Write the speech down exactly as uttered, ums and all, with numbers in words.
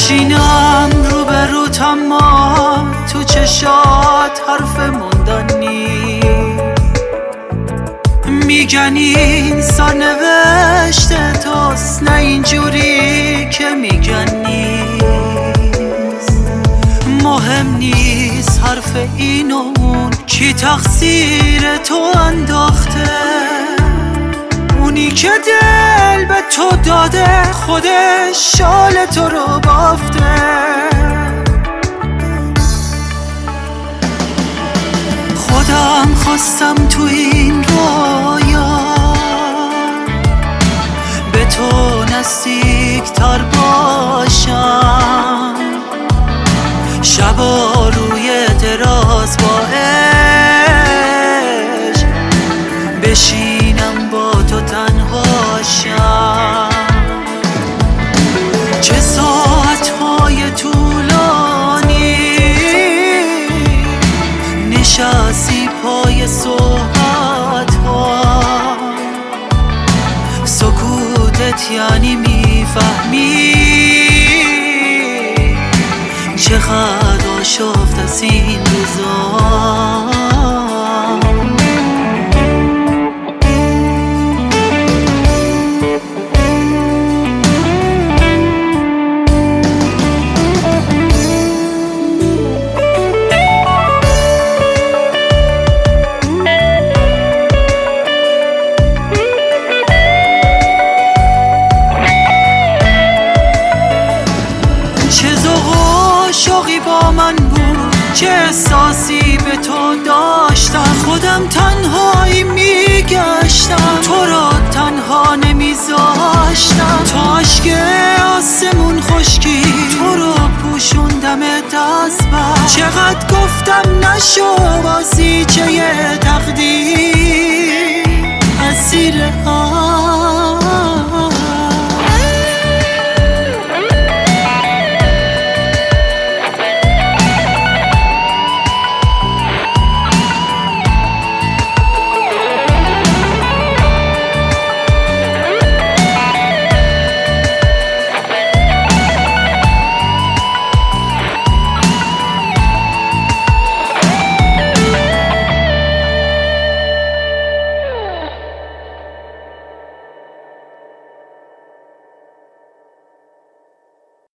میشینم رو به روت اما تو چشات حرف موندن نیست. میگن این سرنوشت توست، نه اینجوری که میگن نیست. مهم نیست حرف این و اون، کی تقصیر تو انداخته. اونی که دل به تو داده خودش شال تو رو بافته. خودم خواستم تو این رویا به تو نزدیک تر باشم، شبا روی دراز با عشق بشینم با تو تنهاشم. چه ساعتهای طولانی نشستی پای صحبت ها، سکوتت یعنی میفهمی چقدر آشفت از این روزا. شوقی با من بود، چه احساسی به تو داشتم. خودم تنهایی میگشتم، تو را تنها نمیذاشتم. تا عشق آسمون خشکی تو رو پوشوندم دست بر. چقدر گفتم نشو بازیچه تقدیر، اسیر